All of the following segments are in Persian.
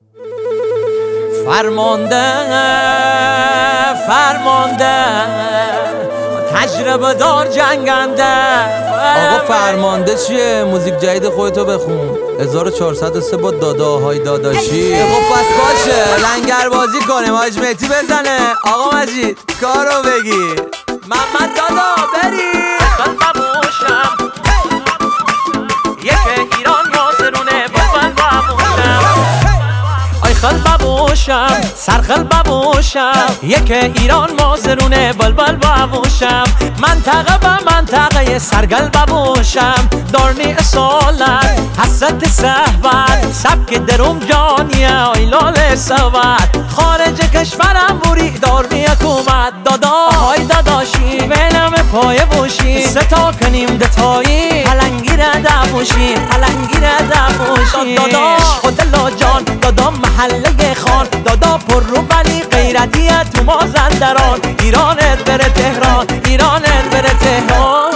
فرمانده تجربه دار جنگنده. آقا فرمانده چیه؟ موزیک جدید خودتو بخون. 1403 با داداهای داداشی. خب پس باشه لنگر بازی کنیم. حاج مهدی بزنه. آقا مجید کارو بگیر. محمد دادا بری بابوشم یک ایران ناصرونه بلبل بابوشم. آی خل بابوشم سرخل بابوشم یک ایران مازرونه بلبل بابوشم. منطقه به منطقه سرگل بابوشم. دارنی اصالت حسرت صحبت سبک دروم جانیه آی لال سوت. خارج کشورم بوری دارنی حکومت. دادا های داداشی بینم پای بوشی ستا کنیم دتایی پلنگی را دفوشی پلنگی را دفوشی. دادا خود لاجان دادا محله خان دادا پر رو بلی غیرتیه تو مازندران. ایرانت بره تهران ایرانت بره تهران.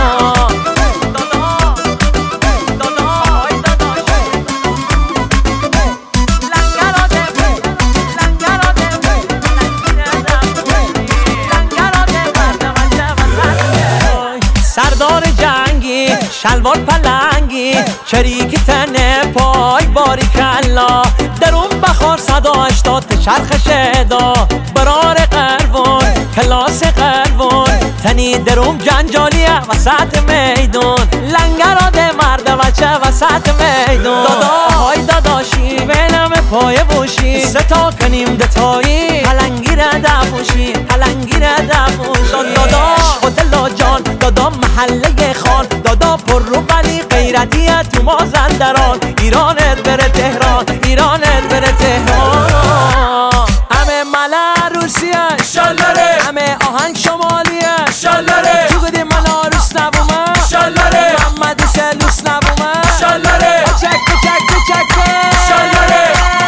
سردار جنگی شلوار پلنگی چریک تنه پای باری کلا. درون بخار 180 چرخ شدا برار قربون کلاس قربون. تنی دروم جنجالیه وسط میدون لنگراده مرد بچه وسط میدون. دادا های داداشی بینم پای بوشی ستا کنیم دتایی پلنگی را دفوشی پلنگی را دفوشی. دادا خود لاجان دادا محله خان دادا پر رو بلی غیرتیه تو مازندران. ایرانت بره تهران ایرانت بره تهران. همه ملا روسیه شالره همه آهنگ شمالیه شالره تو گدی ملا روس نبومه شالره محمد سلوس نبومه شالره چک شالره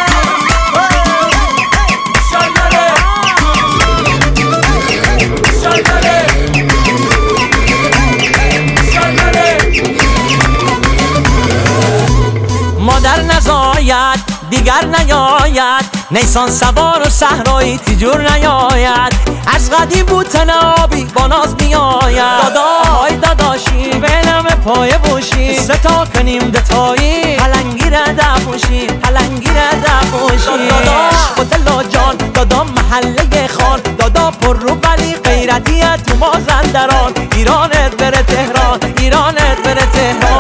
شالره شالره شالره. مادر نزاید دیگر نیاید نیسان سوار و صحرایی تیجور نیاید. از قدیم بود تنابی با ناز میآید. دادا های داداشی بینم پای بوشی ستا کنیم دتایی پلنگی را دفوشی پلنگی را دفوشی. دادا خود لاجان دادا محله خان دادا پر رو بلی غیرتیه تو مازندران. ایرانت بره تهران ایرانت بره تهران.